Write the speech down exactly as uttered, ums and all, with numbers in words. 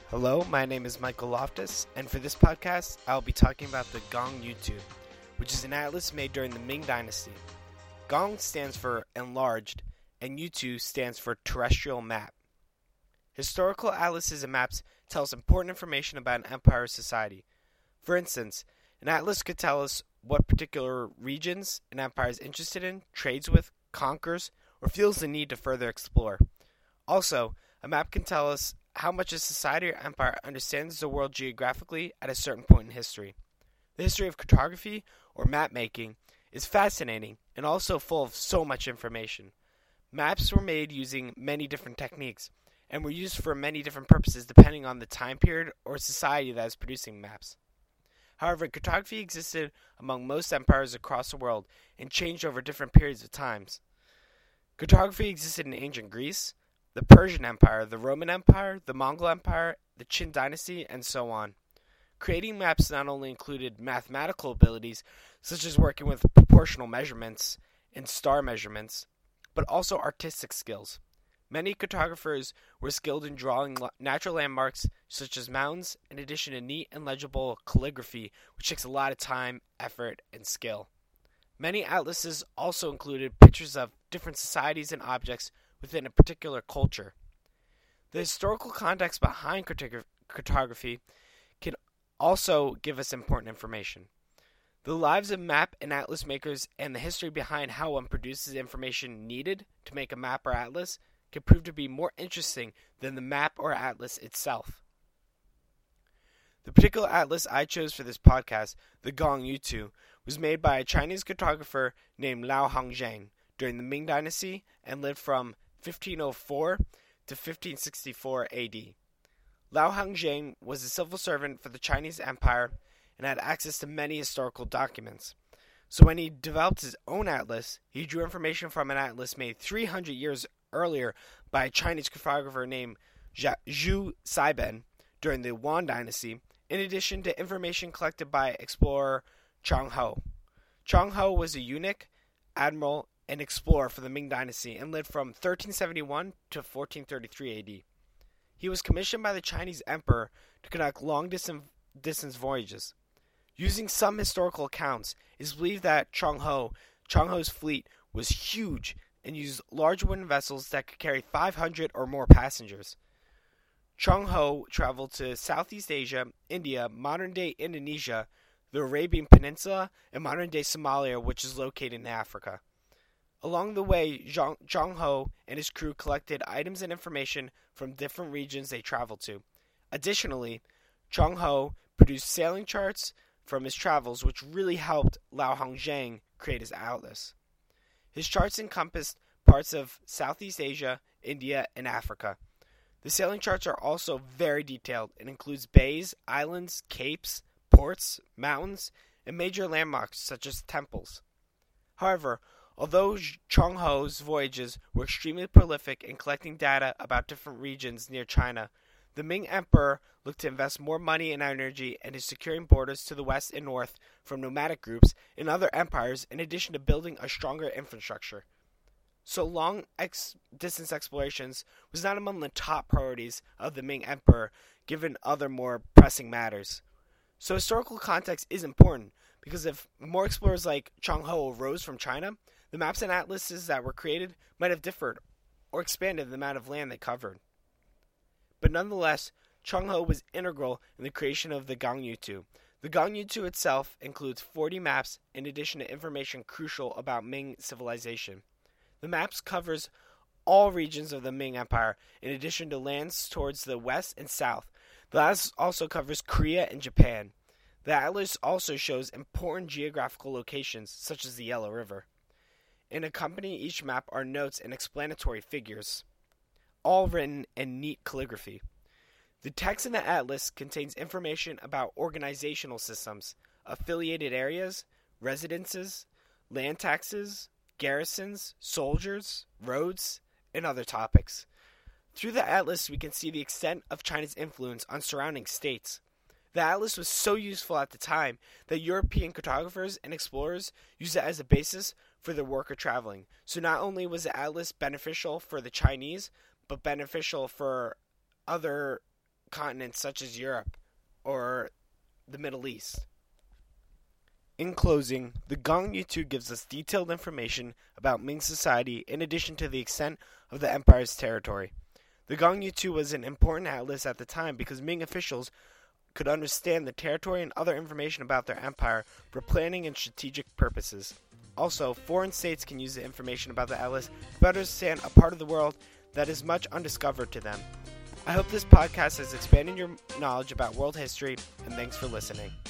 Hello, my name is Michael Loftus, and for this podcast, I'll be talking about the Gong Yutu, which is an atlas made during the Ming Dynasty. Gong stands for enlarged, and Yutu stands for terrestrial map. Historical atlases and maps tell us important information about an empire or society. For instance, an atlas could tell us what particular regions an empire is interested in, trades with, conquers, or feels the need to further explore. Also, a map can tell us how much a society or empire understands the world geographically at a certain point in history. The history of cartography, or map making, is fascinating and also full of so much information. Maps were made using many different techniques, and were used for many different purposes depending on the time period or society that is producing maps. However, cartography existed among most empires across the world and changed over different periods of times. Cartography existed in ancient Greece, the Persian Empire, the Roman Empire, the Mongol Empire, the Qin Dynasty, and so on. Creating maps not only included mathematical abilities, such as working with proportional measurements and star measurements, but also artistic skills. Many cartographers were skilled in drawing natural landmarks, such as mountains, in addition to neat and legible calligraphy, which takes a lot of time, effort, and skill. Many atlases also included pictures of different societies and objects within a particular culture. The historical context behind cartography can also give us important information. The lives of map and atlas makers and the history behind how one produces information needed to make a map or atlas can prove to be more interesting than the map or atlas itself. The particular atlas I chose for this podcast, the Gong Yutu, was made by a Chinese cartographer named Liao Hongzhang during the Ming Dynasty and lived from fifteen oh four to fifteen sixty-four A D. Liao Hongzhang was a civil servant for the Chinese Empire and had access to many historical documents. So when he developed his own atlas, he drew information from an atlas made three hundred years earlier by a Chinese cartographer named Zhu Saiben during the Yuan Dynasty, in addition to information collected by explorer Chang Ho. Chang Ho was a eunuch, admiral, and explorer for the Ming Dynasty and lived from thirteen seventy-one to fourteen thirty-three A D. He was commissioned by the Chinese emperor to conduct long-distance voyages. Using some historical accounts, it is believed that Chang Ho, Chang Ho's fleet was huge and used large wooden vessels that could carry five hundred or more passengers. Chang Ho traveled to Southeast Asia, India, modern-day Indonesia, the Arabian Peninsula, and modern-day Somalia, which is located in Africa. Along the way, Zhang, Zhang Ho and his crew collected items and information from different regions they traveled to. Additionally, Chang Ho produced sailing charts from his travels, which really helped Liao Hongzhang create his atlas. His charts encompassed parts of Southeast Asia, India, and Africa. The sailing charts are also very detailed and includes bays, islands, capes, ports, mountains, and major landmarks such as temples. However, although Chang Ho's voyages were extremely prolific in collecting data about different regions near China, the Ming Emperor looked to invest more money and energy into securing borders to the west and north from nomadic groups and other empires, in addition to building a stronger infrastructure. So long ex- distance explorations was not among the top priorities of the Ming Emperor, given other more pressing matters. So historical context is important, because if more explorers like Chang Ho arose from China, the maps and atlases that were created might have differed or expanded the amount of land they covered. But nonetheless, Chang Ho was integral in the creation of the Gong Yutu. The Gong Yutu itself includes forty maps in addition to information crucial about Ming civilization. The maps covers all regions of the Ming Empire, in addition to lands towards the west and south. The atlas also covers Korea and Japan. The atlas also shows important geographical locations, such as the Yellow River. And accompanying each map are notes and explanatory figures, all written in neat calligraphy. The text in the atlas contains information about organizational systems, affiliated areas, residences, land taxes, garrisons, soldiers, roads, and other topics. Through the atlas, we can see the extent of China's influence on surrounding states. The atlas was so useful at the time that European cartographers and explorers used it as a basis for their work or traveling. So not only was the atlas beneficial for the Chinese, but beneficial for other continents such as Europe or the Middle East. In closing, the Gong Yutu gives us detailed information about Ming society in addition to the extent of the empire's territory. The Gong Yutu was an important atlas at the time because Ming officials could understand the territory and other information about their empire for planning and strategic purposes. Also, foreign states can use the information about the atlas to better understand a part of the world that is much undiscovered to them. I hope this podcast has expanded your knowledge about world history, and thanks for listening.